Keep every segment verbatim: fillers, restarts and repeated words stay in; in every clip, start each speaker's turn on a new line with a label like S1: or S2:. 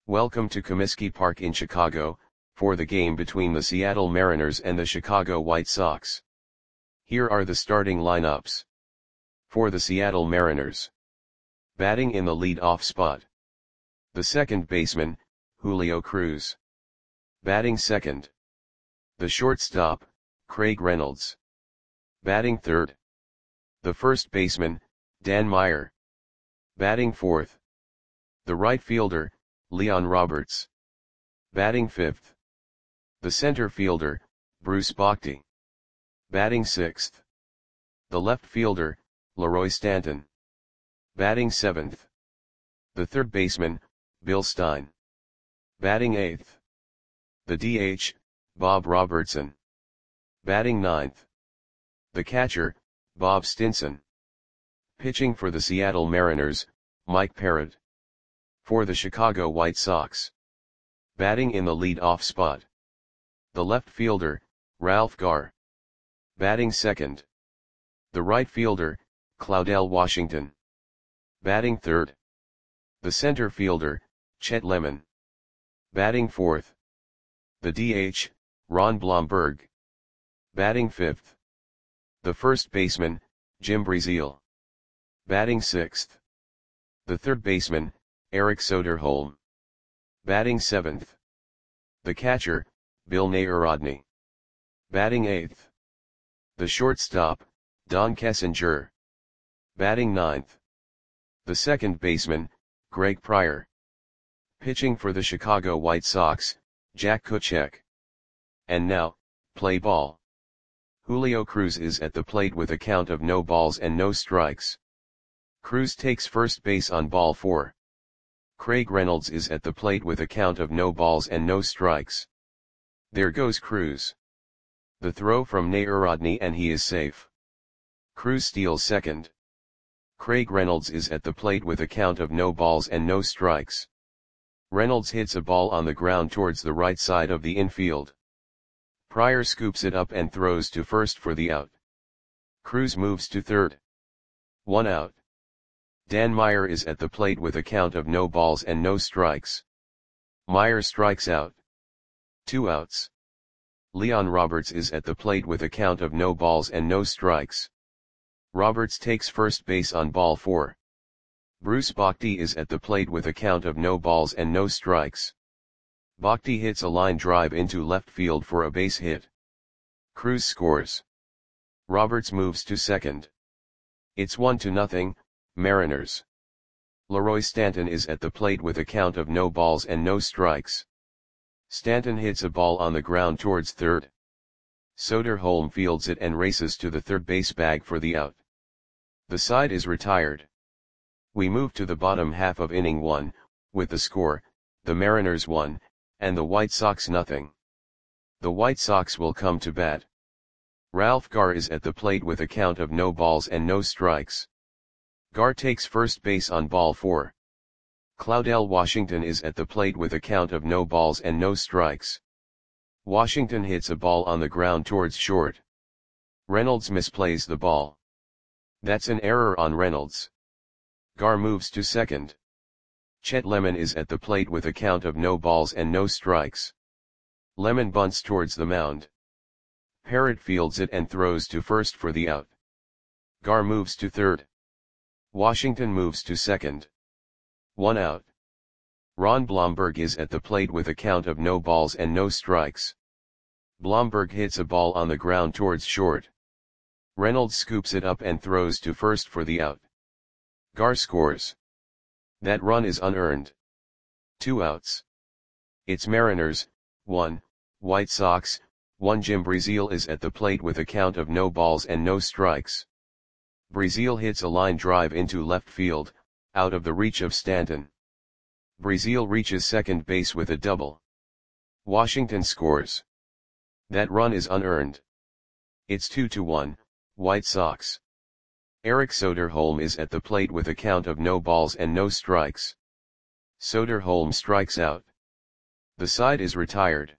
S1: Welcome to Comiskey Park in Chicago, for the game between the Seattle Mariners and the Chicago White Sox. Here are the starting lineups. For the Seattle Mariners. Batting in the lead-off spot. The second baseman, Julio Cruz. Batting second. The shortstop, Craig Reynolds. Batting third. The first baseman, Dan Meyer. Batting fourth. The right fielder, Leon Roberts. Batting fifth. The center fielder, Bruce Bochy. Batting sixth. The left fielder, Leroy Stanton. Batting seventh. The third baseman, Bill Stein. Batting eighth. The D H, Bob Robertson. Batting ninth. The catcher, Bob Stinson. Pitching for the Seattle Mariners, Mike Parrott. For the Chicago White Sox. Batting in the lead-off spot. The left fielder, Ralph Garr. Batting second. The right fielder, Claudell Washington. Batting third. The center fielder, Chet Lemon. Batting fourth. The D H, Ron Blomberg. Batting fifth. The first baseman, Jim Breazeal. Batting sixth. The third baseman, Eric Soderholm. Batting seventh. The catcher, Bill Narodny. Batting eighth. The shortstop, Don Kessinger. Batting ninth. The second baseman, Greg Pryor. Pitching for the Chicago White Sox, Jack Kuchek. And now, play ball. Julio Cruz is at the plate with a count of no balls and no strikes. Cruz takes first base on ball four. Craig Reynolds is at the plate with a count of no balls and no strikes. There goes Cruz. The throw from Narodny and he is safe. Cruz steals second. Craig Reynolds is at the plate with a count of no balls and no strikes. Reynolds hits a ball on the ground towards the right side of the infield. Pryor scoops it up and throws to first for the out. Cruz moves to third. One out. Dan Meyer is at the plate with a count of no balls and no strikes. Meyer strikes out. Two outs. Leon Roberts is at the plate with a count of no balls and no strikes. Roberts takes first base on ball four. Bruce Bochy is at the plate with a count of no balls and no strikes. Bochy hits a line drive into left field for a base hit. Cruz scores. Roberts moves to second. It's one to nothing, Mariners. Leroy Stanton is at the plate with a count of no balls and no strikes. Stanton hits a ball on the ground towards third. Soderholm fields it and races to the third base bag for the out. The side is retired. We move to the bottom half of inning one, with the score, the Mariners one, and the White Sox nothing. The White Sox will come to bat. Ralph Garr is at the plate with a count of no balls and no strikes. Garr takes first base on ball four. Claudell Washington is at the plate with a count of no balls and no strikes. Washington hits a ball on the ground towards short. Reynolds misplays the ball. That's an error on Reynolds. Garr moves to second. Chet Lemon is at the plate with a count of no balls and no strikes. Lemon bunts towards the mound. Parrott fields it and throws to first for the out. Garr moves to third. Washington moves to second. One out. Ron Blomberg is at the plate with a count of no balls and no strikes. Blomberg hits a ball on the ground towards short. Reynolds scoops it up and throws to first for the out. Garr scores. That run is unearned. Two outs. It's Mariners, one, White Sox, one. Jim Breazeal is at the plate with a count of no balls and no strikes. Breazeal hits a line drive into left field, out of the reach of Stanton. Breazeal reaches second base with a double. Washington scores. That run is unearned. It's two to one, White Sox. Eric Soderholm is at the plate with a count of no balls and no strikes. Soderholm strikes out. The side is retired.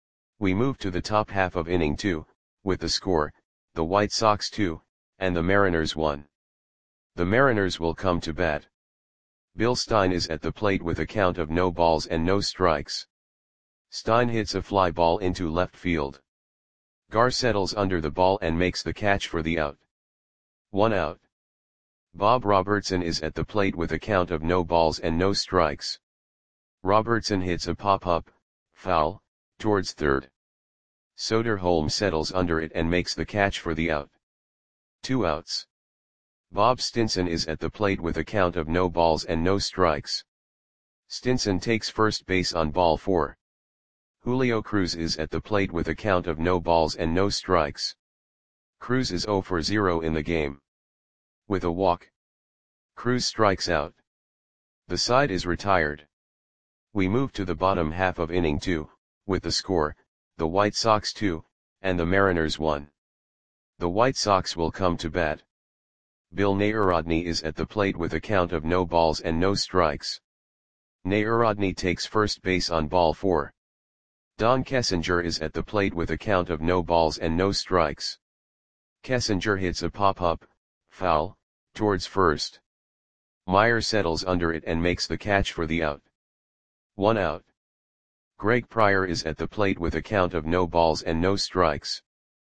S1: We move to the top half of inning two, with the score, the White Sox two, and the Mariners one. The Mariners will come to bat. Bill Stein is at the plate with a count of no balls and no strikes. Stein hits a fly ball into left field. Gar settles under the ball and makes the catch for the out. One out. Bob Robertson is at the plate with a count of no balls and no strikes. Robertson hits a pop-up, foul, towards third. Soderholm settles under it and makes the catch for the out. Two outs. Bob Stinson is at the plate with a count of no balls and no strikes. Stinson takes first base on ball four. Julio Cruz is at the plate with a count of no balls and no strikes. Cruz is zero for zero in the game. With a walk, Cruz strikes out. The side is retired. We move to the bottom half of inning two, with the score, the White Sox two, and the Mariners one. The White Sox will come to bat. Bill Narodny is at the plate with a count of no balls and no strikes. Narodny takes first base on ball four. Don Kessinger is at the plate with a count of no balls and no strikes. Kessinger hits a pop-up, foul, towards first. Meyer settles under it and makes the catch for the out. One out. Greg Pryor is at the plate with a count of no balls and no strikes.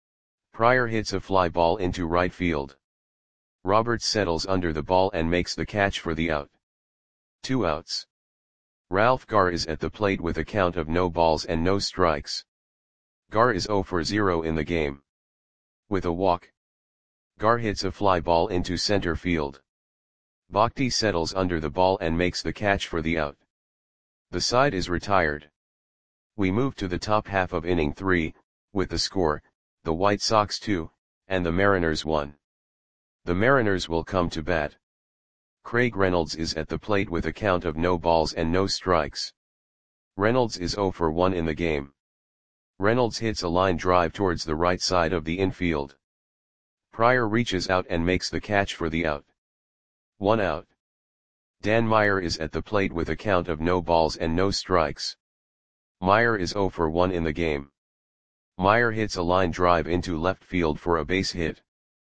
S1: Pryor hits a fly ball into right field. Roberts settles under the ball and makes the catch for the out. Two outs. Ralph Gar is at the plate with a count of no balls and no strikes. Gar is zero for zero in the game. With a walk, Gar hits a fly ball into center field. Bhakti settles under the ball and makes the catch for the out. The side is retired. We move to the top half of inning three, with the score, the White Sox two, and the Mariners one. The Mariners will come to bat. Craig Reynolds is at the plate with a count of no balls and no strikes. Reynolds is zero for one in the game. Reynolds hits a line drive towards the right side of the infield. Pryor reaches out and makes the catch for the out. One out. Dan Meyer is at the plate with a count of no balls and no strikes. Meyer is zero for one in the game. Meyer hits a line drive into left field for a base hit.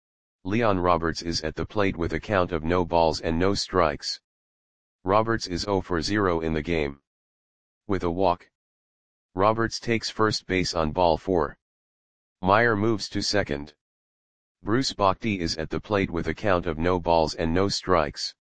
S1: Leon Roberts is at the plate with a count of no balls and no strikes. Roberts is zero for zero in the game. With a walk, Roberts takes first base on ball four. Meyer moves to second. Bruce Bhakti is at the plate with a count of no balls and no strikes.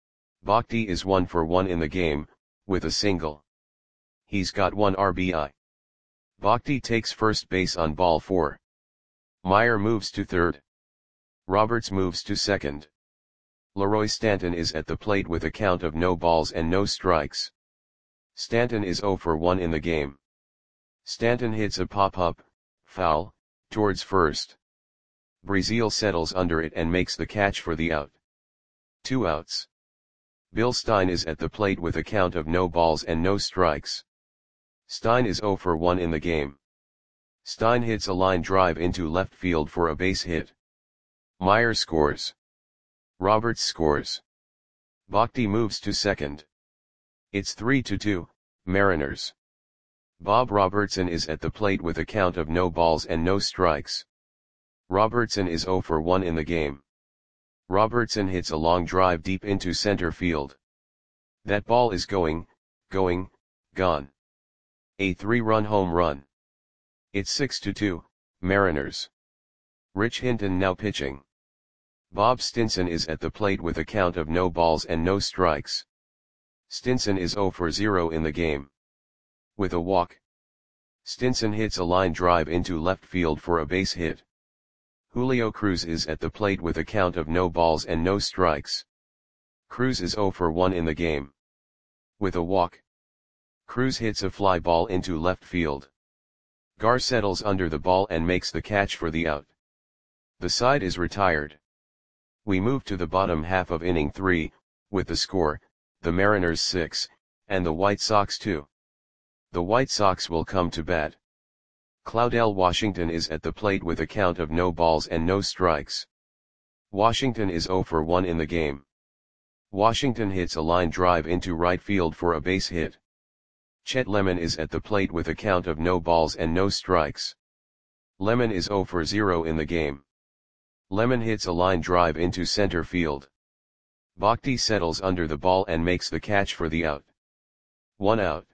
S1: Bhakti is one for one in the game, with a single. He's got one R B I. Bhakti takes first base on ball four. Meyer moves to third. Roberts moves to second. Leroy Stanton is at the plate with a count of no balls and no strikes. Stanton is zero for one in the game. Stanton hits a pop-up, foul, towards first. Breazeal settles under it and makes the catch for the out. Two outs. Bill Stein is at the plate with a count of no balls and no strikes. Stein is zero for one in the game. Stein hits a line drive into left field for a base hit. Meyer scores. Roberts scores. Bhakti moves to second. It's three to two, Mariners. Bob Robertson is at the plate with a count of no balls and no strikes. Robertson is zero for one in the game. Robertson hits a long drive deep into center field. That ball is going, going, gone. A three-run home run. It's six to two, Mariners. Rich Hinton now pitching. Bob Stinson is at the plate with a count of no balls and no strikes. Stinson is zero for zero in the game. With a walk, Stinson hits a line drive into left field for a base hit. Julio Cruz is at the plate with a count of no balls and no strikes. Cruz is zero for one in the game. With a walk, Cruz hits a fly ball into left field. Gar settles under the ball and makes the catch for the out. The side is retired. We move to the bottom half of inning three, with the score, the Mariners six, and the White Sox two. The White Sox will come to bat. Claudel Washington is at the plate with a count of no balls and no strikes. Washington is zero for one in the game. Washington hits a line drive into right field for a base hit. Chet Lemon is at the plate with a count of no balls and no strikes. Lemon is zero for zero in the game. Lemon hits a line drive into center field. Bhakti settles under the ball and makes the catch for the out. One out.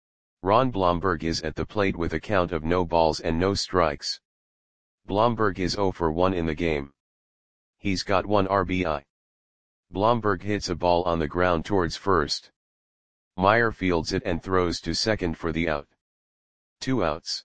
S1: Ron Blomberg is at the plate with a count of no balls and no strikes. Blomberg is zero for one in the game. He's got one R B I. Blomberg hits a ball on the ground towards first. Meyer fields it and throws to second for the out. Two outs.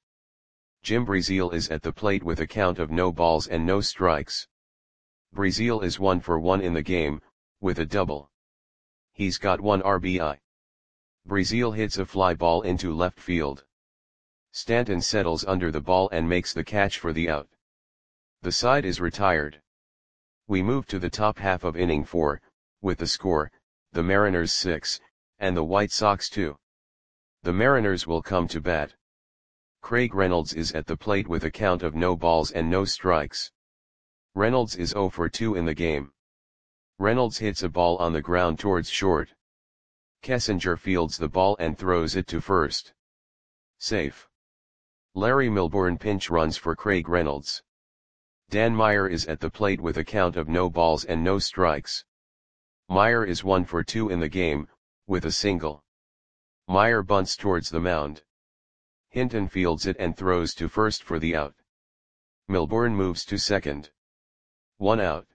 S1: Jim Breazeal is at the plate with a count of no balls and no strikes. Breazeal is one for one in the game, with a double. He's got one R B I. Breazeal hits a fly ball into left field. Stanton settles under the ball and makes the catch for the out. The side is retired. We move to the top half of inning four, with the score, the Mariners six, and the White Sox two. The Mariners will come to bat. Craig Reynolds is at the plate with a count of no balls and no strikes. Reynolds is zero for two in the game. Reynolds hits a ball on the ground towards short. Kessinger fields the ball and throws it to first. Safe. Larry Milbourne pinch runs for Craig Reynolds. Dan Meyer is at the plate with a count of no balls and no strikes. Meyer is one for two in the game, with a single. Meyer bunts towards the mound. Hinton fields it and throws to first for the out. Milbourne moves to second. One out.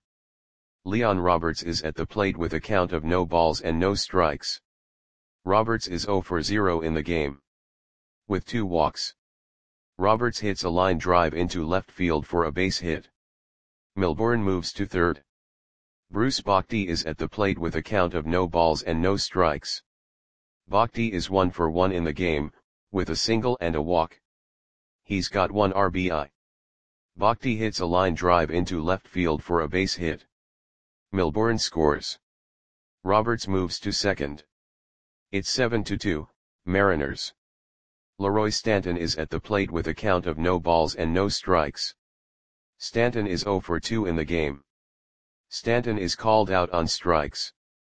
S1: Leon Roberts is at the plate with a count of no balls and no strikes. Roberts is zero for zero in the game. With two walks. Roberts hits a line drive into left field for a base hit. Milbourne moves to third. Bruce Bhakti is at the plate with a count of no balls and no strikes. Bhakti is one for one in the game, with a single and a walk. He's got one R B I. Bhakti hits a line drive into left field for a base hit. Milbourne scores. Roberts moves to second. It's seven to two, Mariners. Leroy Stanton is at the plate with a count of no balls and no strikes. Stanton is zero for two in the game. Stanton is called out on strikes.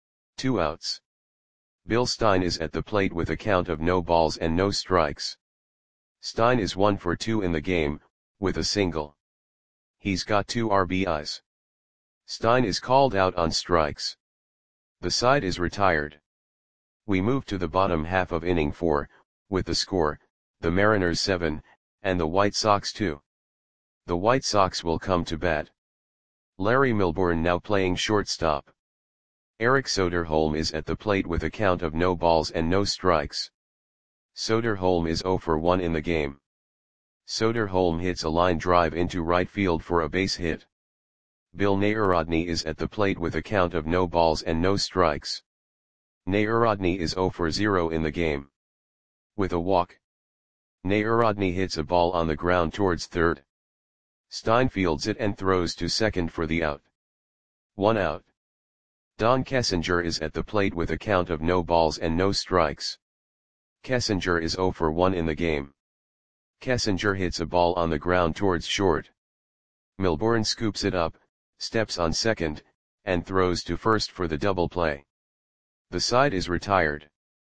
S1: Two outs. Bill Stein is at the plate with a count of no balls and no strikes. Stein is one for two in the game, with a single. He's got two R B Is. Stein is called out on strikes. The side is retired. We move to the bottom half of inning four, with the score, the Mariners seven, and the White Sox two. The White Sox will come to bat. Larry Milbourne now playing shortstop. Eric Soderholm is at the plate with a count of no balls and no strikes. Soderholm is zero for one in the game. Soderholm hits a line drive into right field for a base hit. Bill Nayarodny is at the plate with a count of no balls and no strikes. Nayarodny is zero for zero in the game. With a walk. Nayarodny hits a ball on the ground towards third. Stein fields it and throws to second for the out. One out. Don Kessinger is at the plate with a count of no balls and no strikes. Kessinger is zero for one in the game. Kessinger hits a ball on the ground towards short. Milbourne scoops it up, steps on second, and throws to first for the double play. The side is retired.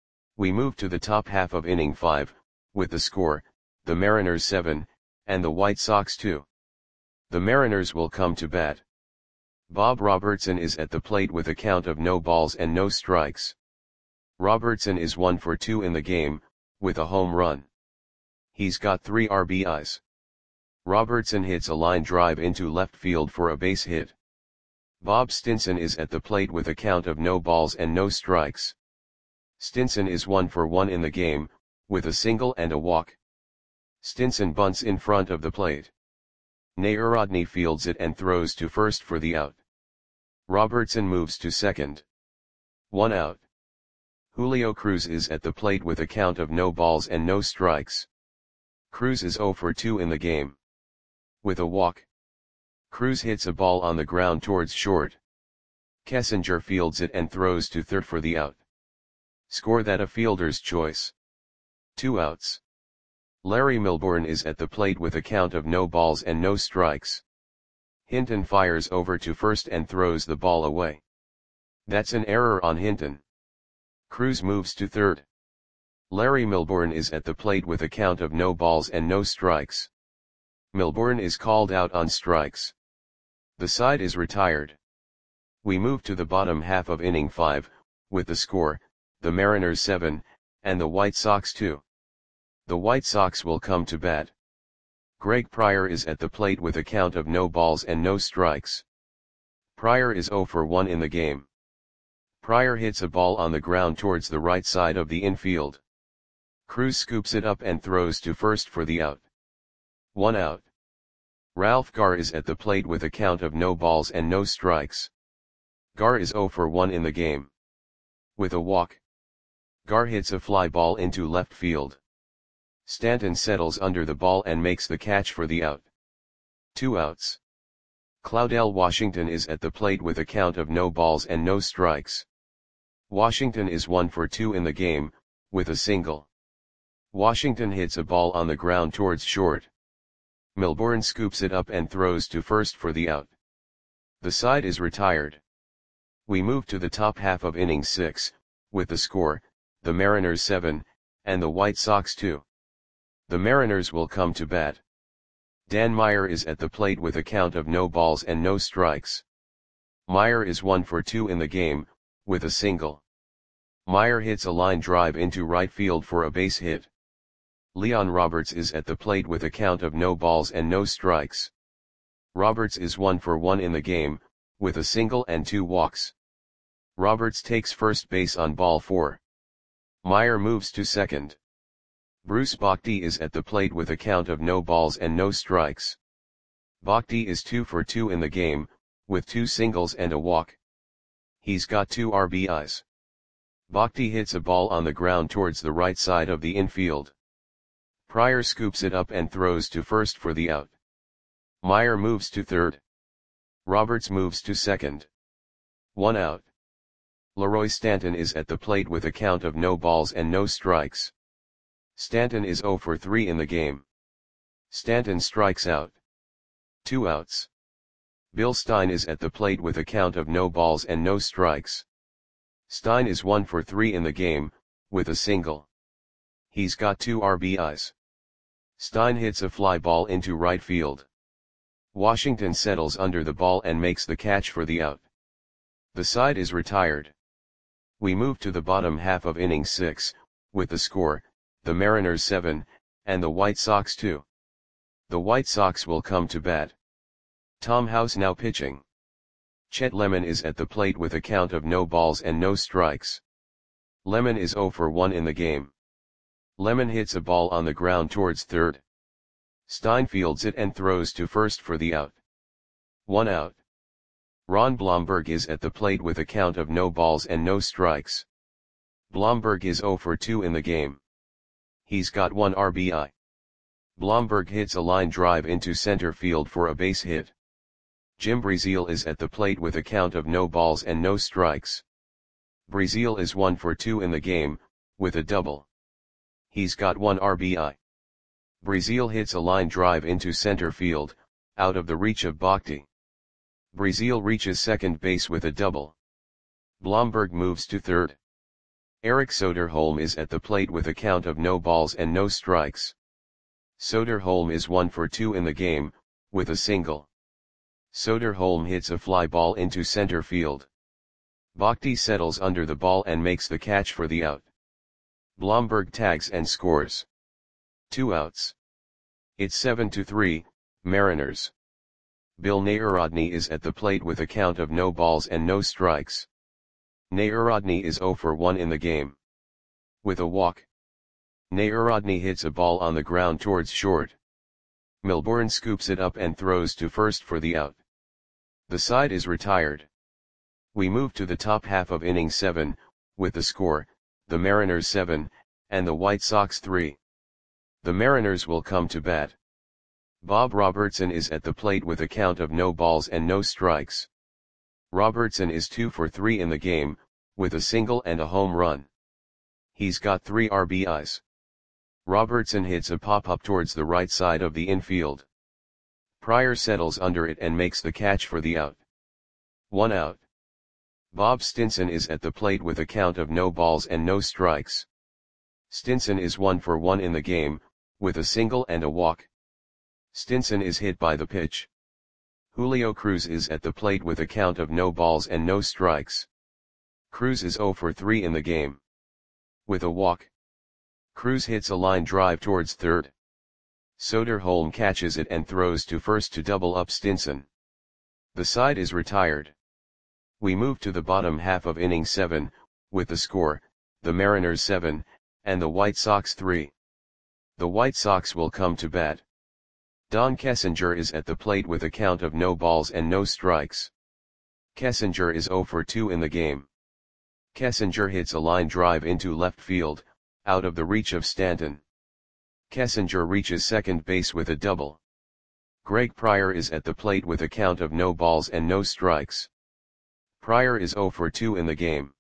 S1: We move to the top half of inning five, with the score, the Mariners seven, and the White Sox two. The Mariners will come to bat. Bob Robertson is at the plate with a count of no balls and no strikes. Robertson is one for two in the game, with a home run. He's got three R B Is. Robertson hits a line drive into left field for a base hit. Bob Stinson is at the plate with a count of no balls and no strikes. Stinson is one for one in the game, with a single and a walk. Stinson bunts in front of the plate. Nayarodny fields it and throws to first for the out. Robertson moves to second. One out. Julio Cruz is at the plate with a count of no balls and no strikes. Cruz is zero for two in the game. With a walk. Cruz hits a ball on the ground towards short. Kessinger fields it and throws to third for the out. Score that a fielder's choice. Two outs. Larry Milbourne is at the plate with a count of no balls and no strikes. Hinton fires over to first and throws the ball away. That's an error on Hinton. Cruz moves to third. Larry Milbourne is at the plate with a count of no balls and no strikes. Milbourne is called out on strikes. The side is retired. We move to the bottom half of inning five, with the score, the Mariners seven, and the White Sox two. The White Sox will come to bat. Greg Pryor is at the plate with a count of no balls and no strikes. Pryor is zero for one in the game. Pryor hits a ball on the ground towards the right side of the infield. Cruz scoops it up and throws to first for the out. One out. Ralph Garr is at the plate with a count of no balls and no strikes. Garr is zero for one in the game. With a walk, Garr hits a fly ball into left field. Stanton settles under the ball and makes the catch for the out. Two outs. Claudell Washington is at the plate with a count of no balls and no strikes. Washington is one for two in the game, with a single. Washington hits a ball on the ground towards short. Milbourne scoops it up and throws to first for the out. The side is retired. We move to the top half of inning six, with the score, the Mariners seven, and the White Sox two. The Mariners will come to bat. Dan Meyer is at the plate with a count of no balls and no strikes. Meyer is one for two in the game, with a single. Meyer hits a line drive into right field for a base hit. Leon Roberts is at the plate with a count of no balls and no strikes. Roberts is one for one in the game, with a single and two walks. Roberts takes first base on ball four. Meyer moves to second. Bruce Bochy is at the plate with a count of no balls and no strikes. Bochy is two for two in the game, with two singles and a walk. He's got two R B Is. Bochy hits a ball on the ground towards the right side of the infield. Pryor scoops it up and throws to first for the out. Meyer moves to third. Roberts moves to second. One out. Leroy Stanton is at the plate with a count of no balls and no strikes. Stanton is zero for three in the game. Stanton strikes out. Two outs. Bill Stein is at the plate with a count of no balls and no strikes. Stein is one for three in the game, with a single. He's got two R B Is. Stein hits a fly ball into right field. Washington settles under the ball and makes the catch for the out. The side is retired. We move to the bottom half of inning six, with the score, the Mariners seven, and the White Sox two. The White Sox will come to bat. Tom House now pitching. Chet Lemon is at the plate with a count of no balls and no strikes. Lemon is zero for one in the game. Lemon hits a ball on the ground towards third. Stein fields it and throws to first for the out. One out. Ron Blomberg is at the plate with a count of no balls and no strikes. Blomberg is zero for two in the game. He's got one R B I. Blomberg hits a line drive into center field for a base hit. Jim Breazeal is at the plate with a count of no balls and no strikes. Breazeal is one for two in the game, with a double. He's got one R B I. Breazeal hits a line drive into center field, out of the reach of Bochy. Breazeal reaches second base with a double. Blomberg moves to third. Eric Soderholm is at the plate with a count of no balls and no strikes. Soderholm is one for two in the game, with a single. Soderholm hits a fly ball into center field. Bochy settles under the ball and makes the catch for the out. Blomberg tags and scores. Two outs. It's seven to three, Mariners. Bill Narodny is at the plate with a count of no balls and no strikes. Narodny is zero for one in the game. With a walk, Narodny hits a ball on the ground towards short. Milbourne scoops it up and throws to first for the out. The side is retired. We move to the top half of inning seven, with the score, the Mariners seven, and the White Sox three. The Mariners will come to bat. Bob Robertson is at the plate with a count of no balls and no strikes. Robertson is two for three in the game, with a single and a home run. He's got three R B Is. Robertson hits a pop-up towards the right side of the infield. Pryor settles under it and makes the catch for the out. One out. Bob Stinson is at the plate with a count of no balls and no strikes. Stinson is one for one in the game, with a single and a walk. Stinson is hit by the pitch. Julio Cruz is at the plate with a count of no balls and no strikes. Cruz is zero for three in the game. With a walk, Cruz hits a line drive towards third. Soderholm catches it and throws to first to double up Stinson. The side is retired. We move to the bottom half of inning seven, with the score, the Mariners seven, and the White Sox three. The White Sox will come to bat. Don Kessinger is at the plate with a count of no balls and no strikes. Kessinger is zero for two in the game. Kessinger hits a line drive into left field, out of the reach of Stanton. Kessinger reaches second base with a double. Greg Pryor is at the plate with a count of no balls and no strikes. Pryor is zero for two in the game.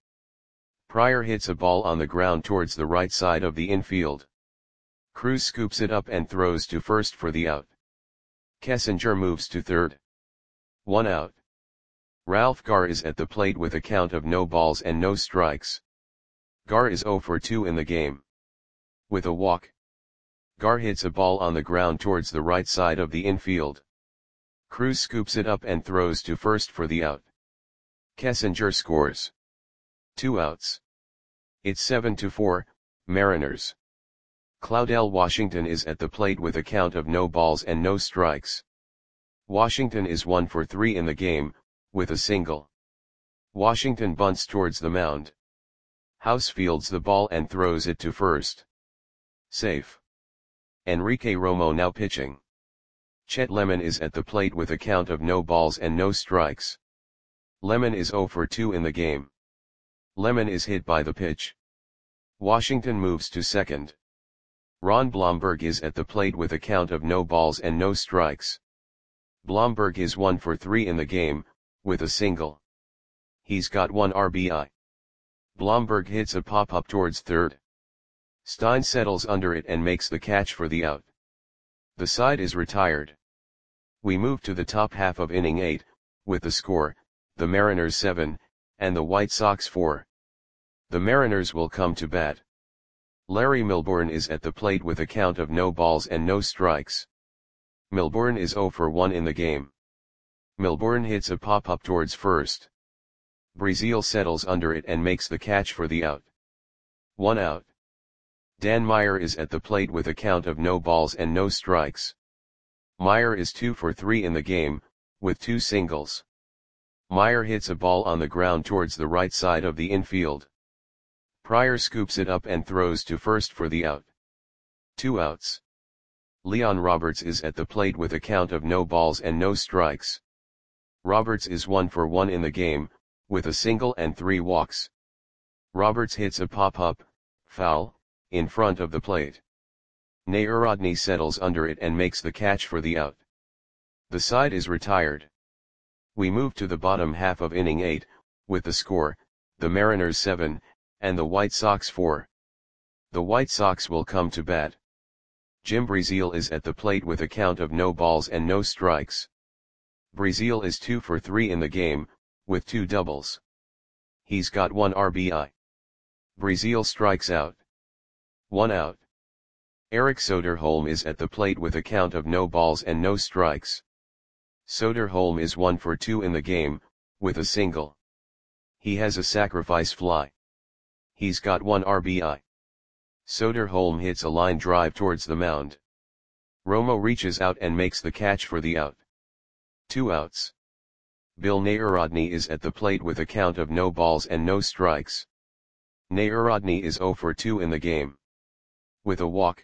S1: Pryor hits a ball on the ground towards the right side of the infield. Cruz scoops it up and throws to first for the out. Kessinger moves to third. One out. Ralph Garr is at the plate with a count of no balls and no strikes. Garr is zero for two in the game. With a walk, Garr hits a ball on the ground towards the right side of the infield. Cruz scoops it up and throws to first for the out. Kessinger scores. Two outs. It's seven to four, Mariners. Claudel Washington is at the plate with a count of no balls and no strikes. Washington is one for three in the game, with a single. Washington bunts towards the mound. House fields the ball and throws it to first. Safe. Enrique Romo now pitching. Chet Lemon is at the plate with a count of no balls and no strikes. Lemon is zero for two in the game. Lemon is hit by the pitch. Washington moves to second. Ron Blomberg is at the plate with a count of no balls and no strikes. Blomberg is one for three in the game, with a single. He's got one R B I. Blomberg hits a pop-up towards third. Stein settles under it and makes the catch for the out. The side is retired. We move to the top half of inning eight, with the score, the Mariners seven, and the White Sox four. The Mariners will come to bat. Larry Milbourne is at the plate with a count of no balls and no strikes. Milbourne is zero for one in the game. Milbourne hits a pop-up towards first. Breazeal settles under it and makes the catch for the out. One out. Dan Meyer is at the plate with a count of no balls and no strikes. Meyer is two for three in the game, with two singles. Meyer hits a ball on the ground towards the right side of the infield. Pryor scoops it up and throws to first for the out. Two outs. Leon Roberts is at the plate with a count of no balls and no strikes. Roberts is one for one in the game, with a single and three walks. Roberts hits a pop-up, foul, in front of the plate. Narodny settles under it and makes the catch for the out. The side is retired. We move to the bottom half of inning eight, with the score, the Mariners seven, and the White Sox four. The White Sox will come to bat. Jim Breazeal is at the plate with a count of no balls and no strikes. Breazeal is two for three in the game, with two doubles. He's got one R B I. Breazeal strikes out. One out. Eric Soderholm is at the plate with a count of no balls and no strikes. Soderholm is one for two in the game, with a single. He has a sacrifice fly. He's got one R B I. Soderholm hits a line drive towards the mound. Romo reaches out and makes the catch for the out. Two outs. Bill Narodny is at the plate with a count of no balls and no strikes. Narodny is zero for two in the game. With a walk,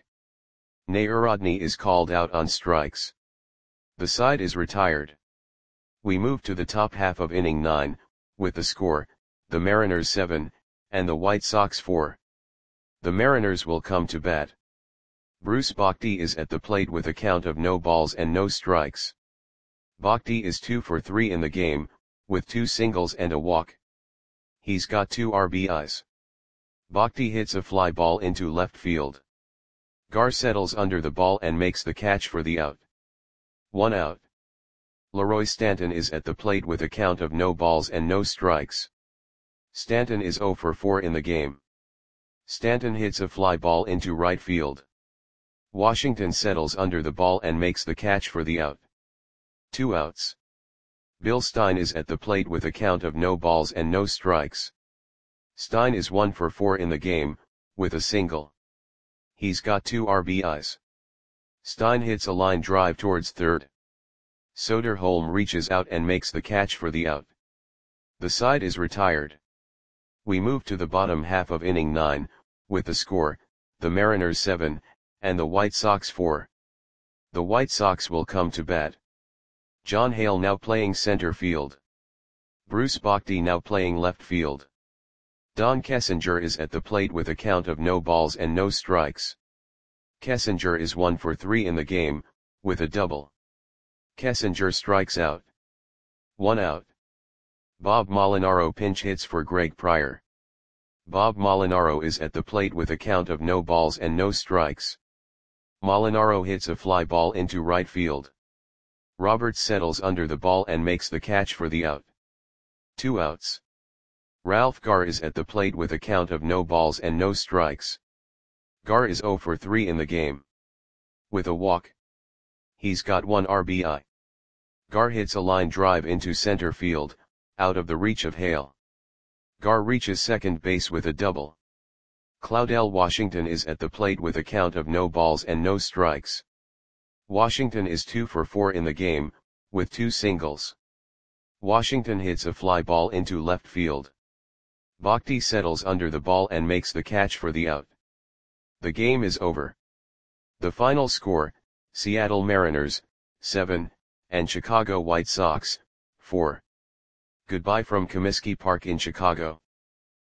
S1: Narodny is called out on strikes. The side is retired. We move to the top half of inning nine, with the score, the Mariners seven, and the White Sox four. The Mariners will come to bat. Bruce Bochy is at the plate with a count of no balls and no strikes. Bochy is two for three in the game, with two singles and a walk. He's got two R B Is. Bochy hits a fly ball into left field. Garr settles under the ball and makes the catch for the out. One out. Leroy Stanton is at the plate with a count of no balls and no strikes. Stanton is zero for four in the game. Stanton hits a fly ball into right field. Washington settles under the ball and makes the catch for the out. Two outs. Bill Stein is at the plate with a count of no balls and no strikes. Stein is one for four in the game, with a single. He's got two R B Is. Stein hits a line drive towards third. Soderholm reaches out and makes the catch for the out. The side is retired. We move to the bottom half of inning nine, with the score, the Mariners seven, and the White Sox four. The White Sox will come to bat. John Hale now playing center field. Bruce Bochy now playing left field. Don Kessinger is at the plate with a count of no balls and no strikes. Kessinger is one for three in the game, with a double. Kessinger strikes out. One out. Bob Molinaro pinch hits for Greg Pryor. Bob Molinaro is at the plate with a count of no balls and no strikes. Molinaro hits a fly ball into right field. Roberts settles under the ball and makes the catch for the out. Two outs. Ralph Garr is at the plate with a count of no balls and no strikes. Garr is zero for three in the game. With a walk. He's got one R B I. Garr hits a line drive into center field, out of the reach of Hale. Garr reaches second base with a double. Claudell Washington is at the plate with a count of no balls and no strikes. Washington is two for four in the game, with two singles. Washington hits a fly ball into left field. Bochy settles under the ball and makes the catch for the out. The game is over. The final score, Seattle Mariners, seven, and Chicago White Sox, four. Goodbye from Comiskey Park in Chicago.